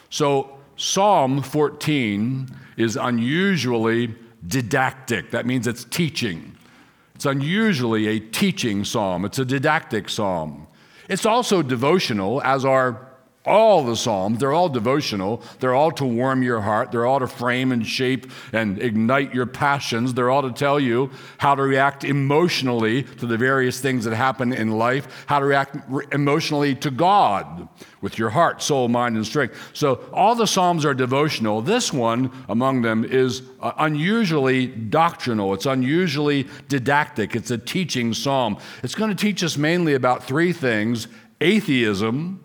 So Psalm 14 is unusually didactic. That means it's teaching. It's unusually a teaching psalm. It's a didactic psalm. It's also devotional, as are all the Psalms. They're all devotional. They're all to warm your heart. They're all to frame and shape and ignite your passions. They're all to tell you how to react emotionally to the various things that happen in life, how to react emotionally to God with your heart, soul, mind, and strength. So all the Psalms are devotional. This one among them is unusually doctrinal. It's unusually didactic. It's a teaching psalm. It's going to teach us mainly about three things: atheism,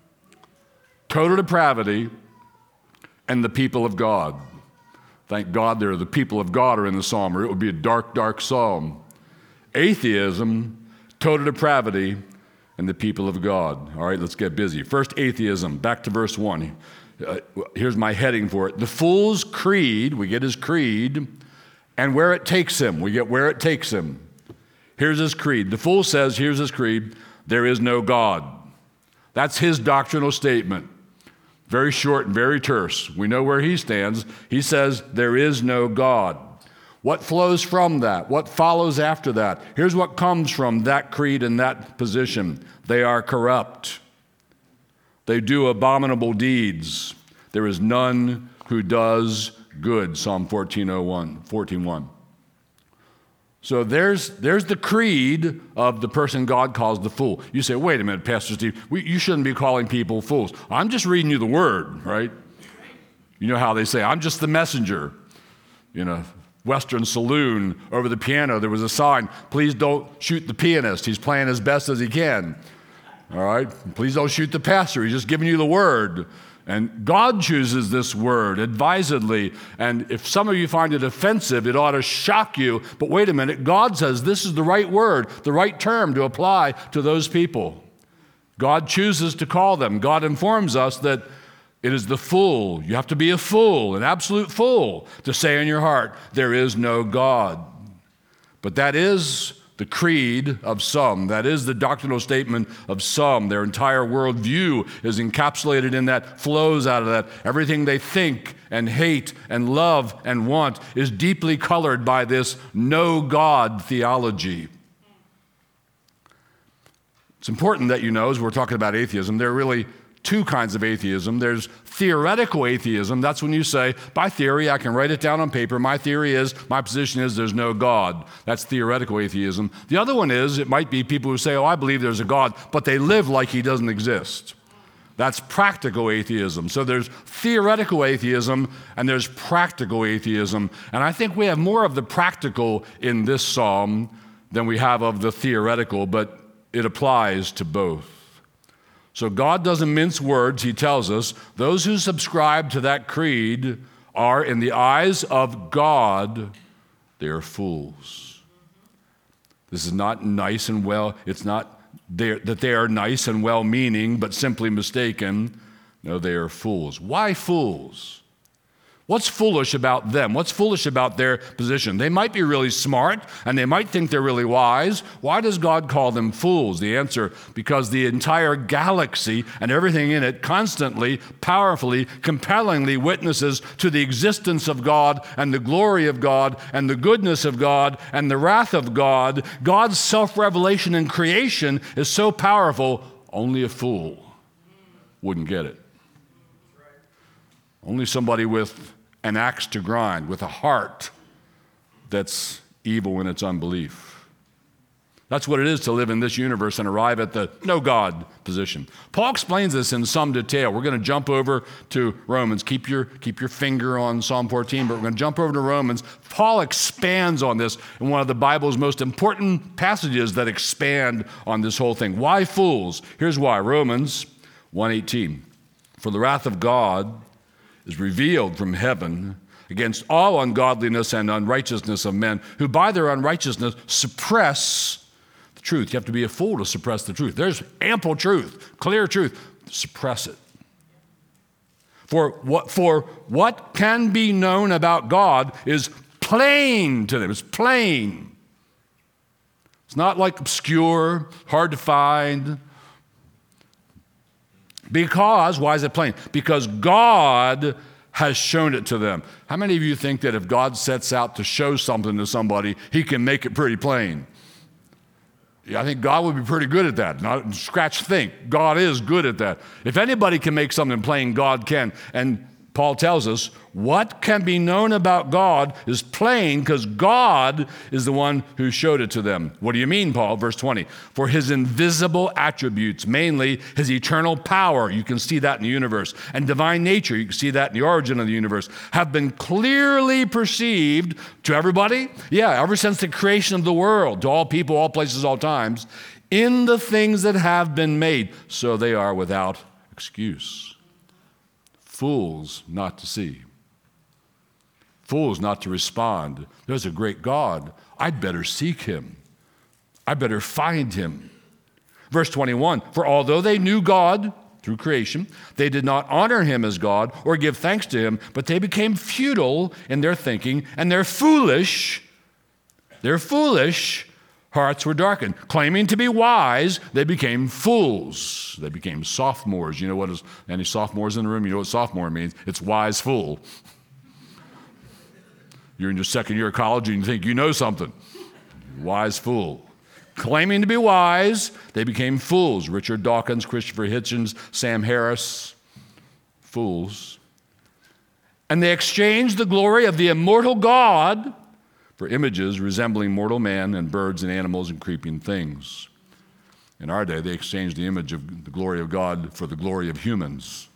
total depravity, and the people of God. Thank God there are the people of God are in the psalm, or it would be a dark, dark psalm. Atheism, total depravity, and the people of God. All right, let's get busy. First, atheism. Back to verse 1. Here's my heading for it. The fool's creed, we get his creed, and where it takes him. We get where it takes him. Here's his creed. The fool says, here's his creed, there is no God. That's his doctrinal statement. Very short and very terse. We know where he stands. He says, there is no God. What flows from that? What follows after that? Here's what comes from that creed and that position. They are corrupt. They do abominable deeds. There is none who does good. Psalm 14:1. So there's the creed of the person God calls the fool. You say, wait a minute, Pastor Steve, you shouldn't be calling people fools. I'm just reading you the word, right? You know how they say, I'm just the messenger. In a Western saloon over the piano, there was a sign, please don't shoot the pianist. He's playing as best as he can. All right? Please don't shoot the pastor. He's just giving you the word. And God chooses this word advisedly. And if some of you find it offensive, it ought to shock you. But wait a minute, God says this is the right word, the right term to apply to those people. God chooses to call them. God informs us that it is the fool. You have to be a fool, an absolute fool, to say in your heart, there is no God. But that is the creed of some. That is the doctrinal statement of some. Their entire worldview is encapsulated in that, flows out of that. Everything they think and hate and love and want is deeply colored by this no God theology. It's important that you know, as we're talking about atheism, there are really two kinds of atheism. There's theoretical atheism. That's when you say, by theory, I can write it down on paper. My position is there's no God. That's theoretical atheism. The other one is, it might be people who say, oh, I believe there's a God, but they live like he doesn't exist. That's practical atheism. So there's theoretical atheism and there's practical atheism. And I think we have more of the practical in this psalm than we have of the theoretical, but it applies to both. So God doesn't mince words. He tells us those who subscribe to that creed are, in the eyes of God, they are fools. This is not nice and well. It's not that they are nice and well-meaning, but simply mistaken. No, they are fools. Why fools? What's foolish about them? What's foolish about their position? They might be really smart, and they might think they're really wise. Why does God call them fools? The answer, because the entire galaxy and everything in it constantly, powerfully, compellingly witnesses to the existence of God and the glory of God and the goodness of God and the wrath of God. God's self-revelation in creation is so powerful, only a fool wouldn't get it. Only somebody with an axe to grind, with a heart that's evil in its unbelief. That's what it is to live in this universe and arrive at the no God position. Paul explains this in some detail. We're going to jump over to Romans. Keep your finger on Psalm 14, but we're going to jump over to Romans. Paul expands on this in one of the Bible's most important passages that expand on this whole thing. Why fools? Here's why. Romans 1:18. For the wrath of God is revealed from heaven against all ungodliness and unrighteousness of men who by their unrighteousness suppress the truth. You have to be a fool to suppress the truth. There's ample truth, clear truth. Suppress it. For what can be known about God is plain to them. It's plain. It's not like obscure, hard to find. Because, why is it plain? Because God has shown it to them. How many of you think that if God sets out to show something to somebody, he can make it pretty plain? Yeah, I think God would be pretty good at that. Not scratch think. God is good at that. If anybody can make something plain, God can. And Paul tells us what can be known about God is plain because God is the one who showed it to them. What do you mean, Paul? Verse 20. For his invisible attributes, mainly his eternal power, you can see that in the universe, and divine nature, you can see that in the origin of the universe, have been clearly perceived to everybody. Yeah, ever since the creation of the world, to all people, all places, all times, in the things that have been made, so they are without excuse. Fools not to see. Fools not to respond. There's a great God. I'd better seek him. I better find him. Verse 21, for although they knew God through creation, they did not honor him as God or give thanks to him, but they became futile in their thinking, and their foolish hearts were darkened. Claiming to be wise, they became fools. They became sophomores. You know what is, any sophomores in the room? You know what sophomore means? It's wise fool. You're in your second year of college and you think you know something. Wise fool. Claiming to be wise, they became fools. Richard Dawkins, Christopher Hitchens, Sam Harris, fools. And they exchanged the glory of the immortal God for images resembling mortal man and birds and animals and creeping things. In our day, they exchanged the image of the glory of God for the glory of humans.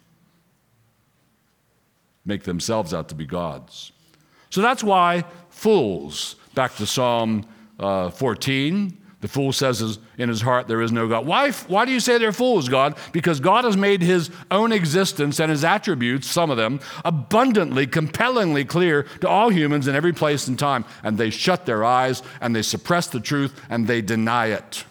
Make themselves out to be gods. So that's why fools, back to Psalm 14, the fool says in his heart, there is no God. Why do you say they're fools, God? Because God has made his own existence and his attributes, some of them, abundantly, compellingly clear to all humans in every place and time. And they shut their eyes and they suppress the truth and they deny it.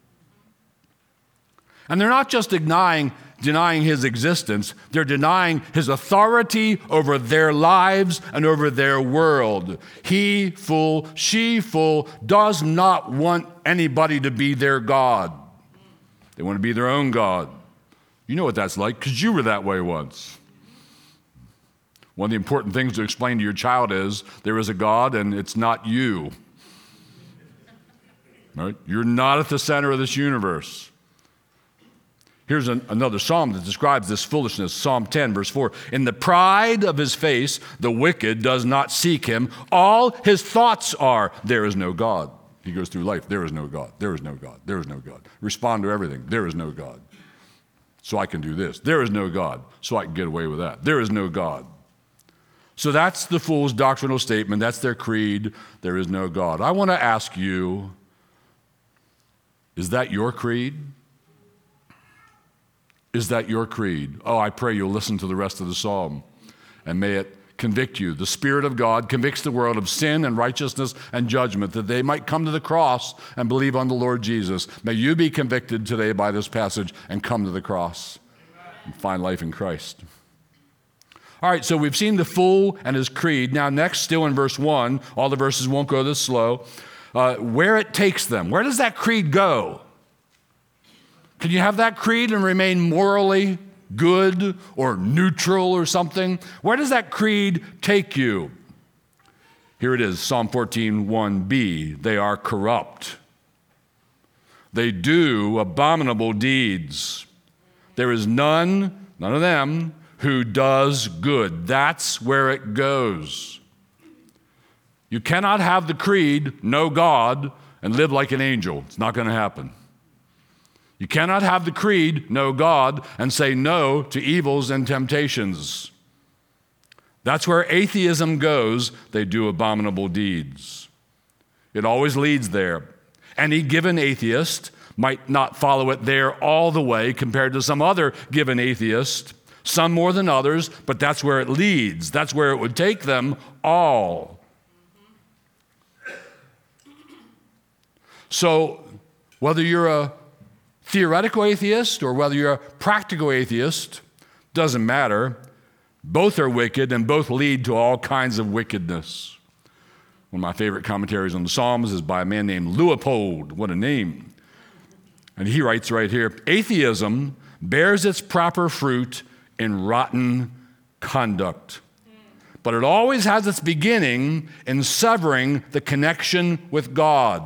And they're not just denying his existence, they're denying his authority over their lives and over their world. He, fool, she, fool, does not want anybody to be their God. They want to be their own God. You know what that's like because you were that way once. One of the important things to explain to your child is there is a God and it's not you. Right? You're not at the center of this universe. Here's another psalm that describes this foolishness. Psalm 10, verse 4. In the pride of his face, the wicked does not seek him. All his thoughts are, there is no God. He goes through life, there is no God, there is no God, there is no God. Respond to everything, there is no God. So I can do this. There is no God, so I can get away with that. There is no God. So that's the fool's doctrinal statement. That's their creed. There is no God. I want to ask you, is that your creed? Is that your creed? Oh, I pray you'll listen to the rest of the psalm and may it convict you. The Spirit of God convicts the world of sin and righteousness and judgment that they might come to the cross and believe on the Lord Jesus. May you be convicted today by this passage and come to the cross and find life in Christ. All right, so we've seen the fool and his creed. Now next, still in verse 1, all the verses won't go this slow, where it takes them. Where does that creed go? Can you have that creed and remain morally good or neutral or something? Where does that creed take you? Here it is, Psalm 14, 1b. They are corrupt. They do abominable deeds. There is none of them, who does good. That's where it goes. You cannot have the creed, know God, and live like an angel. It's not going to happen. You cannot have the creed, know God, and say no to evils and temptations. That's where atheism goes. They do abominable deeds. It always leads there. Any given atheist might not follow it there all the way compared to some other given atheist, some more than others, but that's where it leads. That's where it would take them all. So whether you're a theoretical atheist or whether you're a practical atheist, doesn't matter. Both are wicked and both lead to all kinds of wickedness. One of my favorite commentaries on the Psalms is by a man named Leopold. What a name. And he writes right here, atheism bears its proper fruit in rotten conduct. But it always has its beginning in severing the connection with God.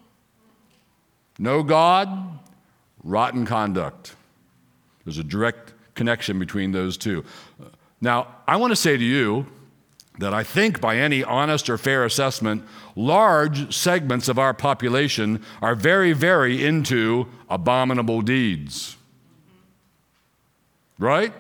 No God, rotten conduct. There's a direct connection between those two. Now, I want to say to you that I think by any honest or fair assessment, large segments of our population are very, very into abominable deeds. Right?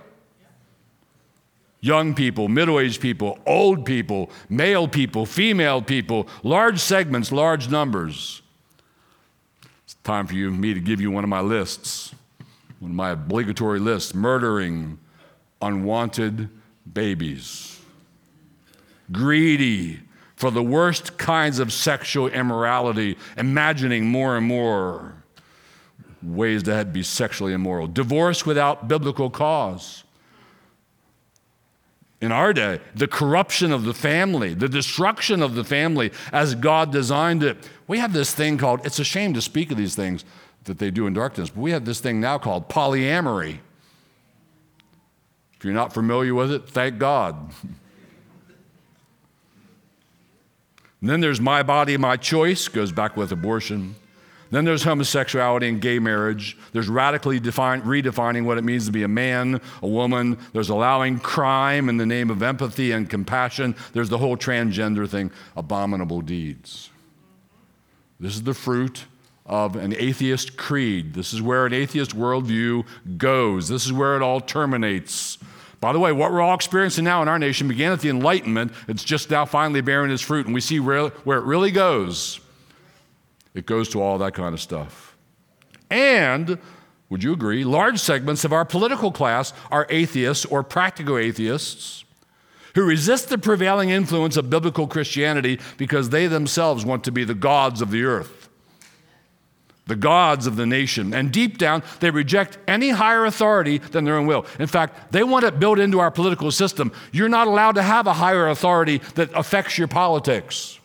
Young people, middle-aged people, old people, male people, female people, large segments, large numbers. It's time for me to give you one of my lists, one of my obligatory lists: murdering unwanted babies, greedy for the worst kinds of sexual immorality, imagining more and more ways that be sexually immoral, divorce without biblical cause. In our day, the corruption of the family, the destruction of the family as God designed it. We have this thing called, it's a shame to speak of these things that they do in darkness, but we have this thing now called polyamory. If you're not familiar with it, thank God. And then there's my body, my choice, goes back with abortion. Then there's homosexuality and gay marriage. There's radically redefining what it means to be a man, a woman. There's allowing crime in the name of empathy and compassion. There's the whole transgender thing, abominable deeds. This is the fruit of an atheist creed. This is where an atheist worldview goes. This is where it all terminates. By the way, what we're all experiencing now in our nation began at the Enlightenment. It's just now finally bearing its fruit, and we see where it really goes. It goes to all that kind of stuff. And, would you agree, large segments of our political class are atheists or practical atheists who resist the prevailing influence of biblical Christianity because they themselves want to be the gods of the earth, the gods of the nation. And deep down, they reject any higher authority than their own will. In fact, they want it built into our political system. You're not allowed to have a higher authority that affects your politics.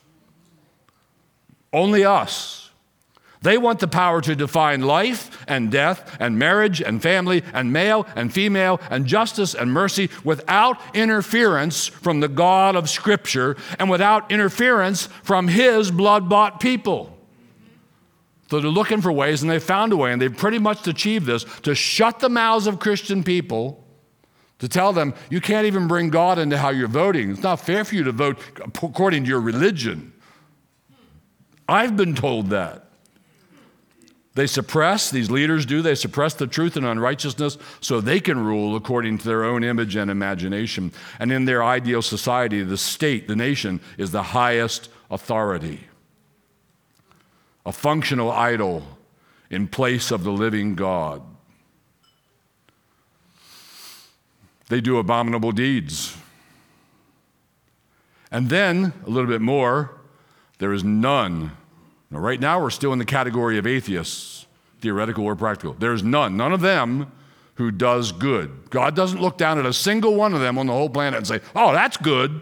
Only us. They want the power to define life and death and marriage and family and male and female and justice and mercy without interference from the God of Scripture and without interference from His blood-bought people. So they're looking for ways, and they've found a way, and they've pretty much achieved this, to shut the mouths of Christian people, to tell them, you can't even bring God into how you're voting. It's not fair for you to vote according to your religion. I've been told that. These leaders they suppress the truth and unrighteousness so they can rule according to their own image and imagination. And in their ideal society, the state, the nation, is the highest authority. A functional idol in place of the living God. They do abominable deeds. And then, a little bit more, there is none. Now, right now, we're still in the category of atheists, theoretical or practical. There's none of them who does good. God doesn't look down at a single one of them on the whole planet and say, oh, that's good.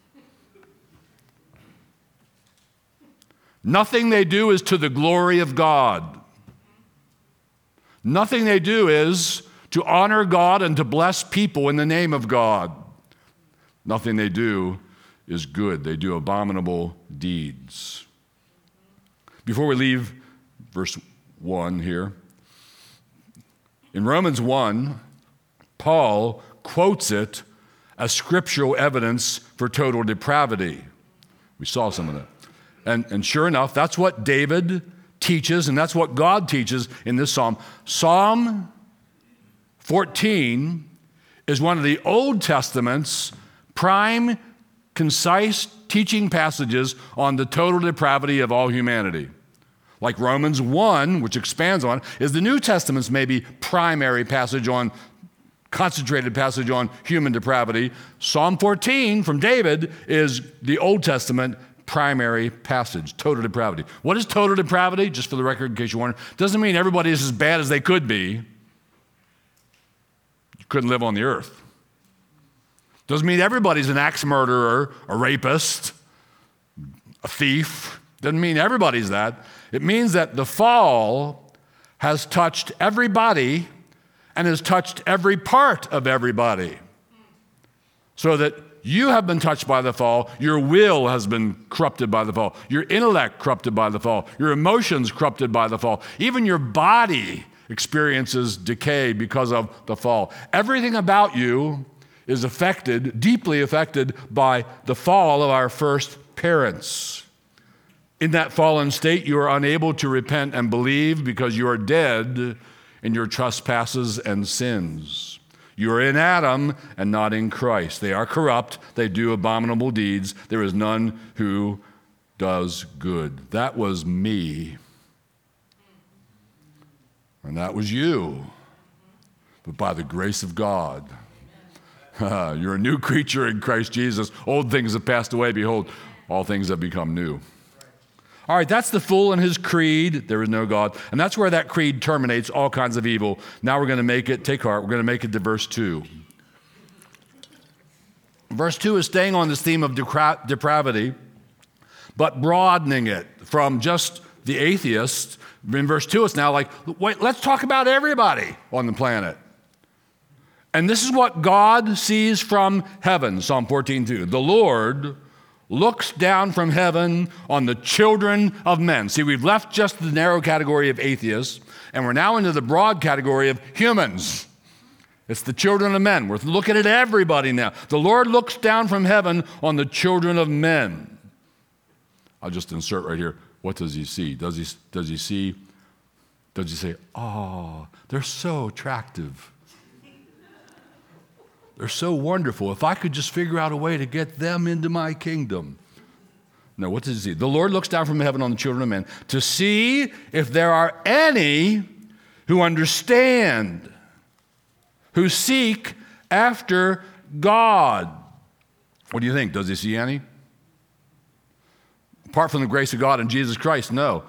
Nothing they do is to the glory of God. Nothing they do is to honor God and to bless people in the name of God. Nothing they do is good. They do abominable deeds. Before we leave verse 1 here, in Romans 1, Paul quotes it as scriptural evidence for total depravity. We saw some of that. And sure enough, that's what David teaches, and that's what God teaches in this psalm. Psalm 14 is one of the Old Testament's prime, concise teaching passages on the total depravity of all humanity. Like Romans 1, which expands on, is the New Testament's maybe primary concentrated passage on human depravity. Psalm 14 from David is the Old Testament primary passage, total depravity. What is total depravity? Just for the record, in case you're wondering, doesn't mean everybody is as bad as they could be. You couldn't live on the earth. Doesn't mean everybody's an axe murderer, a rapist, a thief. Doesn't mean everybody's that. It means that the fall has touched everybody and has touched every part of everybody. So that you have been touched by the fall, your will has been corrupted by the fall, your intellect corrupted by the fall, your emotions corrupted by the fall, even your body experiences decay because of the fall. Everything about you is affected, deeply affected by the fall of our first parents. In that fallen state, you are unable to repent and believe because you are dead in your trespasses and sins. You are in Adam and not in Christ. They are corrupt. They do abominable deeds. There is none who does good. That was me. And that was you. But by the grace of God, you're a new creature in Christ Jesus. Old things have passed away. Behold, all things have become new. All right, that's the fool and his creed. There is no God. And that's where that creed terminates, all kinds of evil. Now we're going to make it, take heart, we're going to make it to verse 2. Verse 2 is staying on this theme of depravity, but broadening it from just the atheist. In verse 2, it's now like, wait, let's talk about everybody on the planet. And this is what God sees from heaven, Psalm 14:2. The Lord looks down from heaven on the children of men. See, we've left just the narrow category of atheists, and we're now into the broad category of humans. It's the children of men. We're looking at everybody now. The Lord looks down from heaven on the children of men. I'll just insert right here. What does he see? Does he say, oh, they're so attractive. They're so wonderful. If I could just figure out a way to get them into my kingdom. No, what does he see? The Lord looks down from heaven on the children of men to see if there are any who understand, who seek after God. What do you think? Does he see any? Apart from the grace of God in Jesus Christ, no.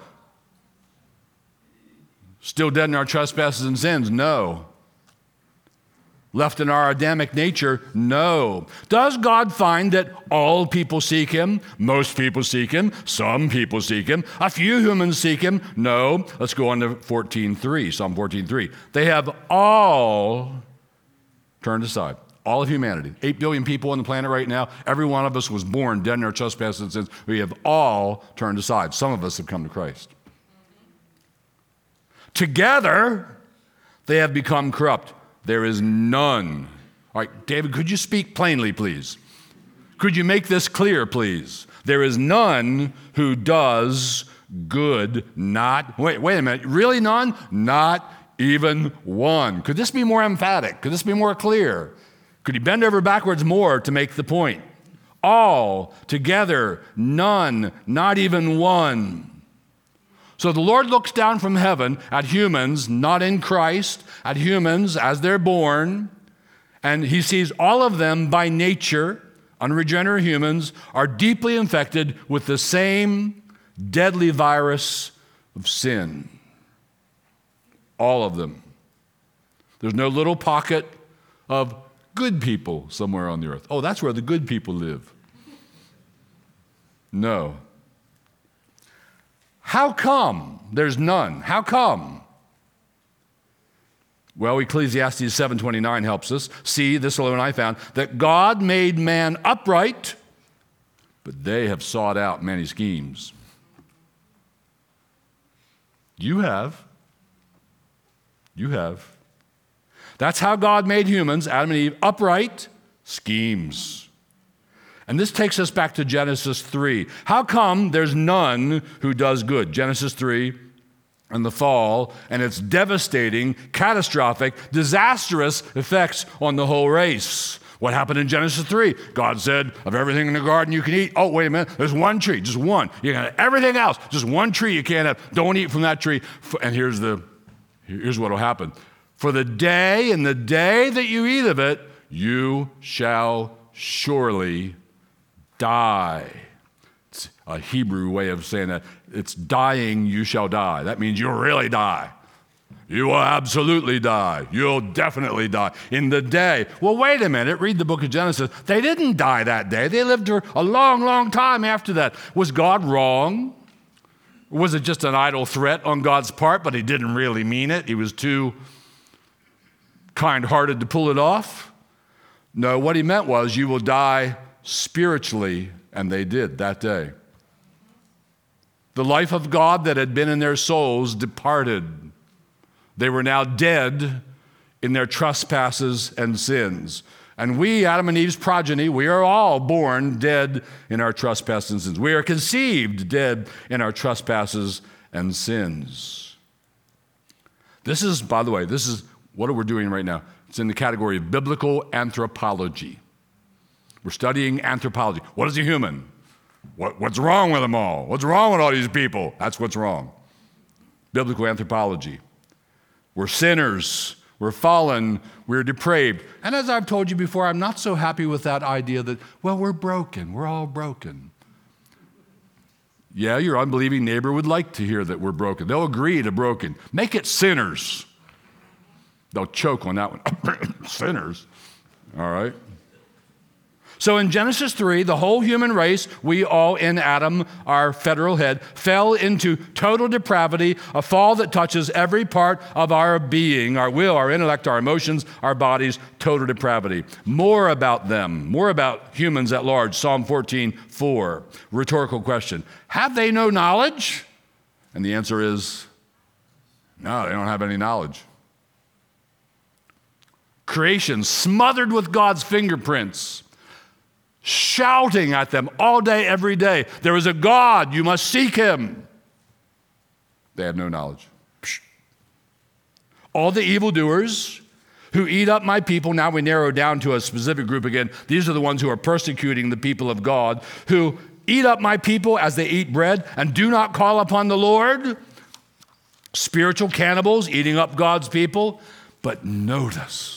Still dead in our trespasses and sins? No. Left in our Adamic nature? No. Does God find that all people seek him? Most people seek him. Some people seek him. A few humans seek him? No. Let's go on to 14:3, Psalm 14:3. They have all turned aside. All of humanity. 8 billion people on the planet right now. Every one of us was born dead in our trespasses and sins. We have all turned aside. Some of us have come to Christ. Together, they have become corrupt. There is none. All right, David, could you speak plainly, please? Could you make this clear, please? There is none who does good, wait a minute, really none? Not even one. Could this be more emphatic? Could this be more clear? Could you bend over backwards more to make the point? All together, none, not even one. So the Lord looks down from heaven at humans, not in Christ, at humans as they're born, and he sees all of them by nature, unregenerate humans, are deeply infected with the same deadly virus of sin. All of them. There's no little pocket of good people somewhere on the earth. Oh, that's where the good people live. No. How come there's none? How come? Well, Ecclesiastes 7:29 helps us. See, this alone I found, that God made man upright, but they have sought out many schemes. You have. You have. That's how God made humans, Adam and Eve, upright schemes. And this takes us back to Genesis 3. How come there's none who does good? Genesis 3 and the fall and its devastating, catastrophic, disastrous effects on the whole race. What happened in Genesis 3? God said, of everything in the garden you can eat. Oh, wait a minute. There's one tree, just one. You can have everything else. Just one tree you can't have. Don't eat from that tree. And here's what will happen. For the day and the day that you eat of it, you shall surely die. It's a Hebrew way of saying that. It's dying, you shall die. That means you'll really die. You will absolutely die. You'll definitely die in the day. Well, wait a minute. Read the book of Genesis. They didn't die that day. They lived for a long, long time after that. Was God wrong? Was it just an idle threat on God's part, but he didn't really mean it? He was too kind-hearted to pull it off? No, what he meant was you will die spiritually, and they did that day. The life of God that had been in their souls departed. They were now dead in their trespasses and sins. And we, Adam and Eve's progeny, we are all born dead in our trespasses and sins. We are conceived dead in our trespasses and sins. This is, by the way, what we're doing right now. It's in the category of biblical anthropology. We're studying anthropology. What is a human? What's wrong with them all? What's wrong with all these people? That's what's wrong. Biblical anthropology. We're sinners. We're fallen. We're depraved. And as I've told you before, I'm not so happy with that idea that, well, we're broken. We're all broken. Yeah, your unbelieving neighbor would like to hear that we're broken. They'll agree to broken. Make it sinners. They'll choke on that one. Sinners. All right. So in Genesis 3, the whole human race, we all in Adam, our federal head, fell into total depravity, a fall that touches every part of our being, our will, our intellect, our emotions, our bodies, total depravity. More about them, more about humans at large. Psalm 14:4, rhetorical question. Have they no knowledge? And the answer is, no, they don't have any knowledge. Creation smothered with God's fingerprints, shouting at them all day, every day, there is a God, you must seek him. They had no knowledge. Psh. All the evildoers who eat up my people, now we narrow down to a specific group again. These are the ones who are persecuting the people of God, who eat up my people as they eat bread and do not call upon the Lord. Spiritual cannibals eating up God's people. But notice,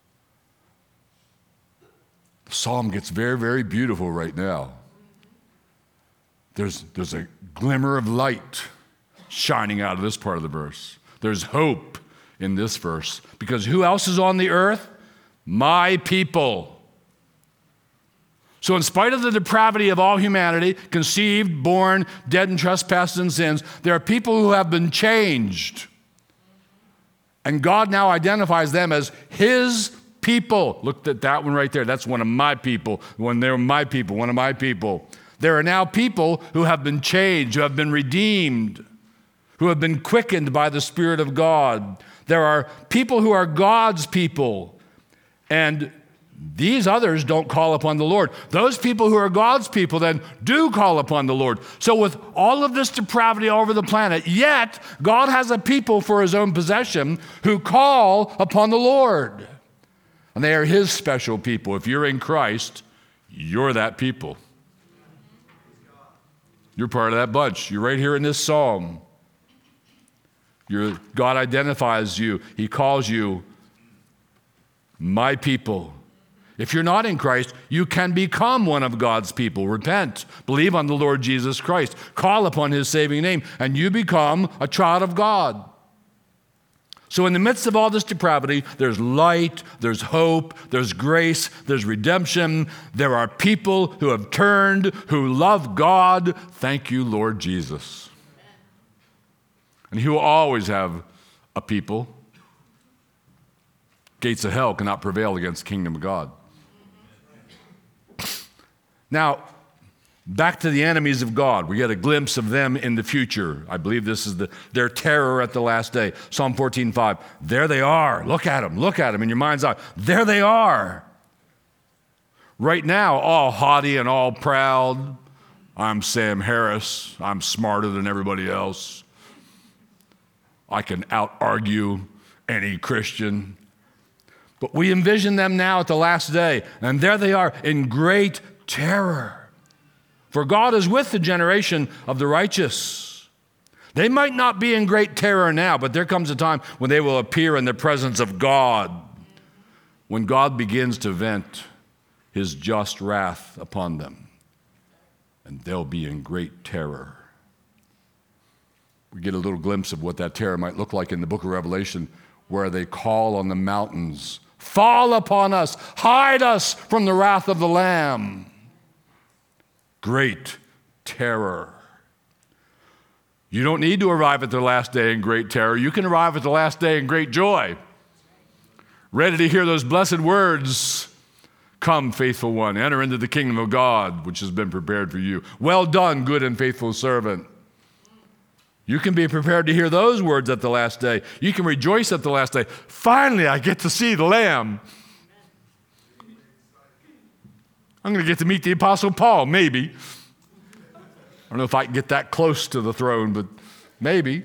Psalm gets very, very beautiful right now. There's a glimmer of light shining out of this part of the verse. There's hope in this verse. Because who else is on the earth? My people. So in spite of the depravity of all humanity, conceived, born, dead in trespasses and sins, there are people who have been changed. And God now identifies them as his people. Look at that one right there. That's one of my people. When they're my people, one of my people. There are now people who have been changed, who have been redeemed, who have been quickened by the Spirit of God. There are people who are God's people, and these others don't call upon the Lord. Those people who are God's people then do call upon the Lord. So with all of this depravity all over the planet, yet God has a people for his own possession who call upon the Lord. And they are his special people. If you're in Christ, you're that people. You're part of that bunch. You're right here in this psalm. God identifies you. He calls you my people. If you're not in Christ, you can become one of God's people. Repent. Believe on the Lord Jesus Christ. Call upon his saving name, and you become a child of God. So in the midst of all this depravity, there's light, there's hope, there's grace, there's redemption. There are people who have turned, who love God. Thank you, Lord Jesus. And he will always have a people. Gates of hell cannot prevail against the kingdom of God. Now, back to the enemies of God. We get a glimpse of them in the future. I believe this is their terror at the last day. Psalm 14:5. There they are. Look at them in your mind's eye. There they are. Right now, all haughty and all proud. I'm Sam Harris. I'm smarter than everybody else. I can out-argue any Christian. But we envision them now at the last day, and there they are in great terror. For God is with the generation of the righteous. They might not be in great terror now, but there comes a time when they will appear in the presence of God, when God begins to vent his just wrath upon them, and they'll be in great terror. We get a little glimpse of what that terror might look like in the book of Revelation, where they call on the mountains, fall upon us, hide us from the wrath of the Lamb. Great terror. You don't need to arrive at the last day in great terror. You can arrive at the last day in great joy. ready to hear those blessed words. Come, faithful one, enter into the kingdom of God, which has been prepared for you. Well done, good and faithful servant. You can be prepared to hear those words at the last day. You can rejoice at the last day. Finally, I get to see the Lamb. I'm going to get to meet the Apostle Paul, maybe. I don't know if I can get that close to the throne, but maybe.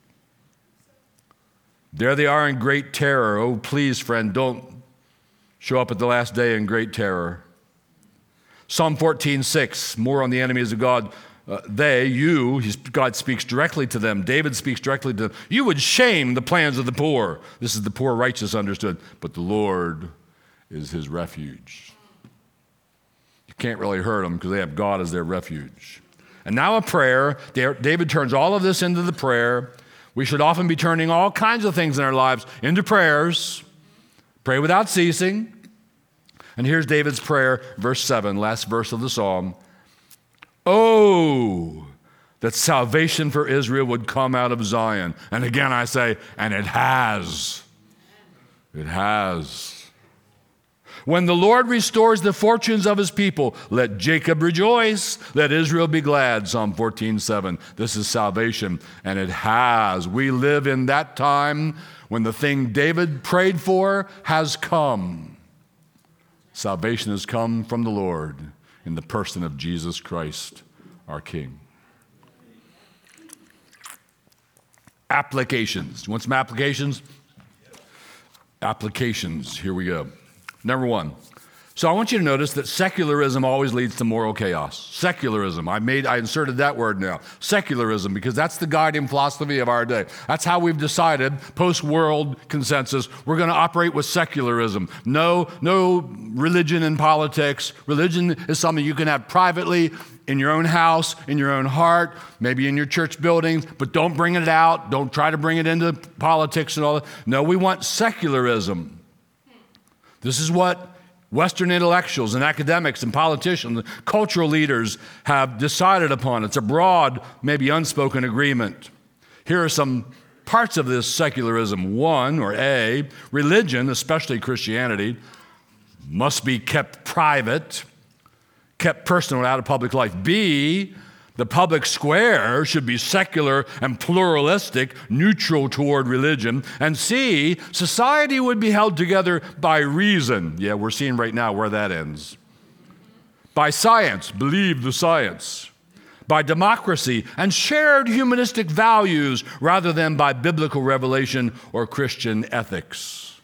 There they are in great terror. Oh, please, friend, don't show up at the last day in great terror. Psalm 14:6, more on the enemies of God. God speaks directly to them. David speaks directly to them. You would shame the plans of the poor. This is the poor righteous understood. But the Lord is his refuge. You can't really hurt them because they have God as their refuge. And now a prayer. David turns all of this into the prayer. We should often be turning all kinds of things in our lives into prayers. Pray without ceasing. And here's David's prayer, verse 7, last verse of the psalm. Oh, that salvation for Israel would come out of Zion. And again I say, and it has. It has. When the Lord restores the fortunes of his people, let Jacob rejoice, let Israel be glad. Psalm 14:7. This is salvation, and it has. We live in that time when the thing David prayed for has come. Salvation has come from the Lord in the person of Jesus Christ, our King. Applications. You want some applications? Applications. Here we go. Number one. So I want you to notice that secularism always leads to moral chaos. Secularism. I inserted that word now. Secularism, because that's the guiding philosophy of our day. That's how we've decided, post-world consensus, we're going to operate with secularism. No religion in politics. Religion is something you can have privately in your own house, in your own heart, maybe in your church buildings, but don't bring it out. Don't try to bring it into politics and all that. No, we want secularism. This is what Western intellectuals and academics and politicians and cultural leaders have decided upon. It's a broad, maybe unspoken agreement. Here are some parts of this secularism. One, or A, religion, especially Christianity, must be kept private, kept personal, out of public life. B, the public square should be secular and pluralistic, neutral toward religion. And C, society would be held together by reason. Yeah, we're seeing right now where that ends. By science, believe the science. By democracy and shared humanistic values rather than by biblical revelation or Christian ethics.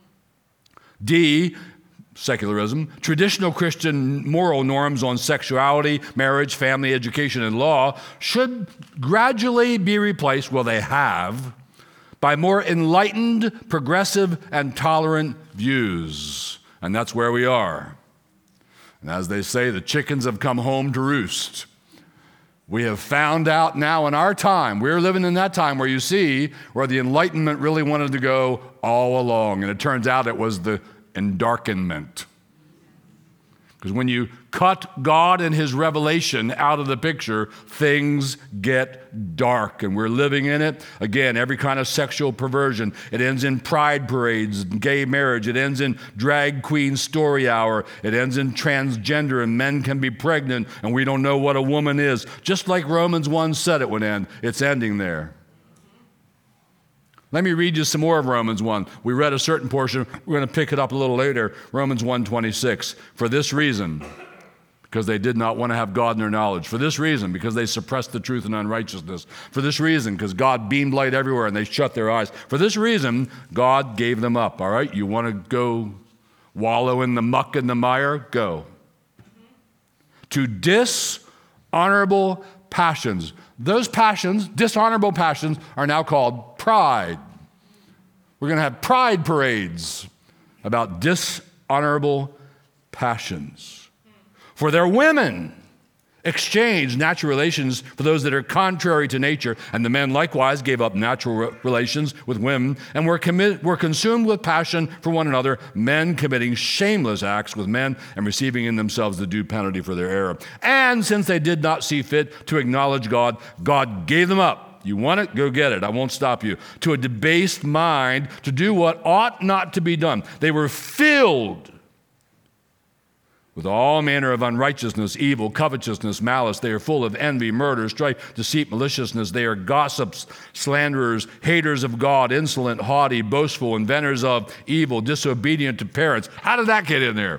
D, secularism, traditional Christian moral norms on sexuality, marriage, family, education, and law should gradually be replaced, well, they have, by more enlightened, progressive, and tolerant views. And that's where we are. And as they say, the chickens have come home to roost. We have found out now in our time, we're living in that time where you see where the Enlightenment really wanted to go all along. And it turns out it was the endarkenment. Because when you cut God and his revelation out of the picture, things get dark, and we're living in it. Again, every kind of sexual perversion. It ends in pride parades, gay marriage. It ends in drag queen story hour. It ends in transgender, and men can be pregnant, and we don't know what a woman is. Just like Romans 1 said it would end, it's ending there. Let me read you some more of Romans 1. We read a certain portion. We're going to pick it up a little later. Romans 1:26. For this reason, because they did not want to have God in their knowledge. For this reason, because they suppressed the truth in unrighteousness. For this reason, because God beamed light everywhere and they shut their eyes. For this reason, God gave them up. All right? You want to go wallow in the muck and the mire? Go. To dishonorable passions. Those passions, dishonorable passions, are now called pride. We're going to have pride parades about dishonorable passions. For their women exchanged natural relations for those that are contrary to nature, and the men likewise gave up natural relations with women and were consumed with passion for one another, men committing shameless acts with men and receiving in themselves the due penalty for their error. And since they did not see fit to acknowledge God, God gave them up You want it? Go get it. I won't stop you. To a debased mind, to do what ought not to be done. They were filled with all manner of unrighteousness, evil, covetousness, malice. They are full of envy, murder, strife, deceit, maliciousness. They are gossips, slanderers, haters of God, insolent, haughty, boastful, inventors of evil, disobedient to parents. How did that get in there?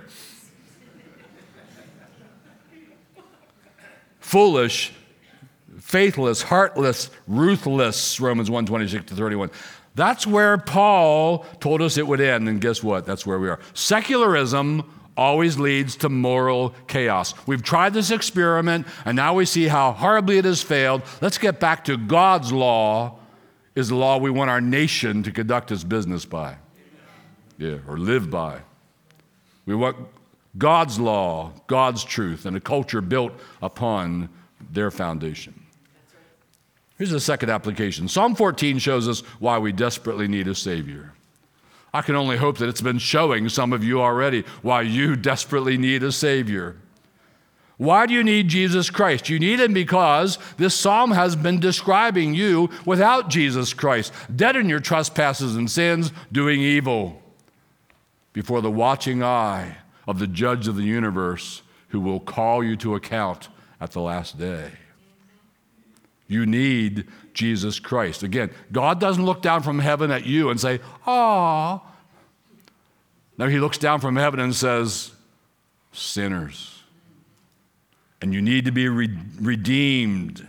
Foolish, faithless, heartless, ruthless, Romans 1:26-31. That's where Paul told us it would end, and guess what? That's where we are. Secularism always leads to moral chaos. We've tried this experiment, and now we see how horribly it has failed. Let's get back to God's law is the law we want our nation to conduct its business by. Yeah, or live by. We want God's law, God's truth, and a culture built upon their foundation. Here's the second application. Psalm 14 shows us why we desperately need a Savior. I can only hope that it's been showing some of you already why you desperately need a Savior. Why do you need Jesus Christ? You need Him because this psalm has been describing you without Jesus Christ, dead in your trespasses and sins, doing evil before the watching eye of the judge of the universe who will call you to account at the last day. You need Jesus Christ. Again, God doesn't look down from heaven at you and say, "Aw." No, He looks down from heaven and says, "Sinners." And you need to be redeemed.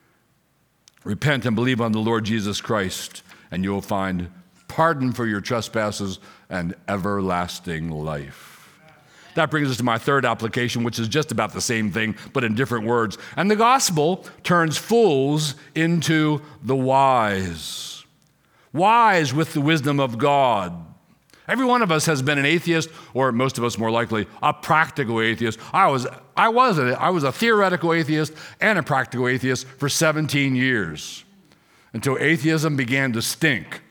Repent and believe on the Lord Jesus Christ, and you'll find pardon for your trespasses and everlasting life. That brings us to my third application, which is just about the same thing, but in different words. And the gospel turns fools into the wise. Wise with the wisdom of God. Every one of us has been an atheist, or most of us more likely, a practical atheist. I was a theoretical atheist and a practical atheist for 17 years, until atheism began to stink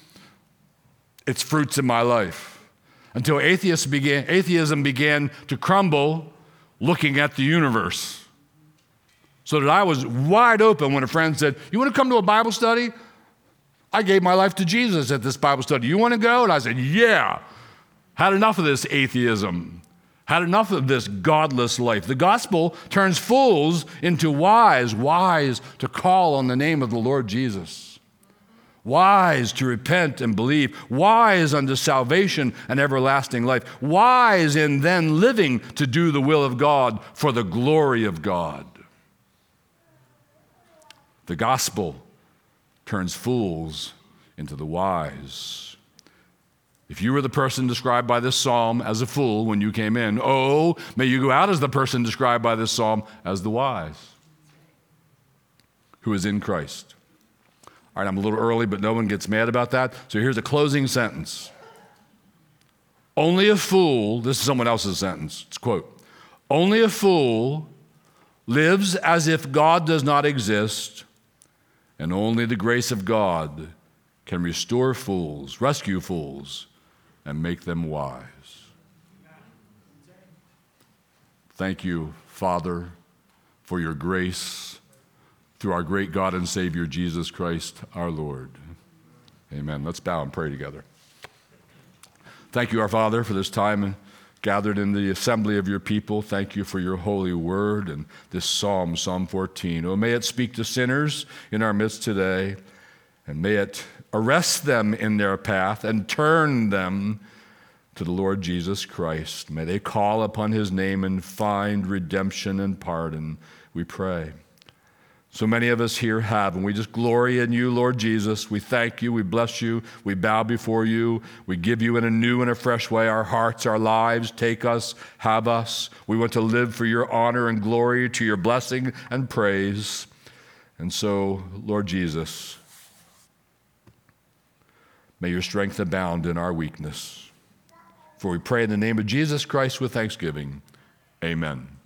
its fruits in my life. Until atheism began to crumble looking at the universe. So that I was wide open when a friend said, "You want to come to a Bible study?" I gave my life to Jesus at this Bible study. "You want to go?" And I said, "Yeah." Had enough of this atheism. Had enough of this godless life. The gospel turns fools into wise to call on the name of the Lord Jesus. Wise to repent and believe, wise unto salvation and everlasting life, wise in then living to do the will of God for the glory of God. The gospel turns fools into the wise. If you were the person described by this psalm as a fool when you came in, oh, may you go out as the person described by this psalm as the wise, who is in Christ. All right, I'm a little early, but no one gets mad about that. So here's a closing sentence. Only a fool, this is someone else's sentence, it's a quote, only a fool lives as if God does not exist, and only the grace of God can restore fools, rescue fools, and make them wise. Thank you, Father, for your grace through our great God and Savior, Jesus Christ, our Lord. Amen. Let's bow and pray together. Thank you, our Father, for this time gathered in the assembly of your people. Thank you for your holy word and this psalm, Psalm 14. Oh, may it speak to sinners in our midst today, and may it arrest them in their path and turn them to the Lord Jesus Christ. May they call upon his name and find redemption and pardon, we pray. So many of us here have, and we just glory in you, Lord Jesus. We thank you, we bless you, we bow before you, we give you in a new and a fresh way our hearts, our lives. Take us, have us. We want to live for your honor and glory, to your blessing and praise. And so, Lord Jesus, may your strength abound in our weakness. For we pray in the name of Jesus Christ with thanksgiving. Amen.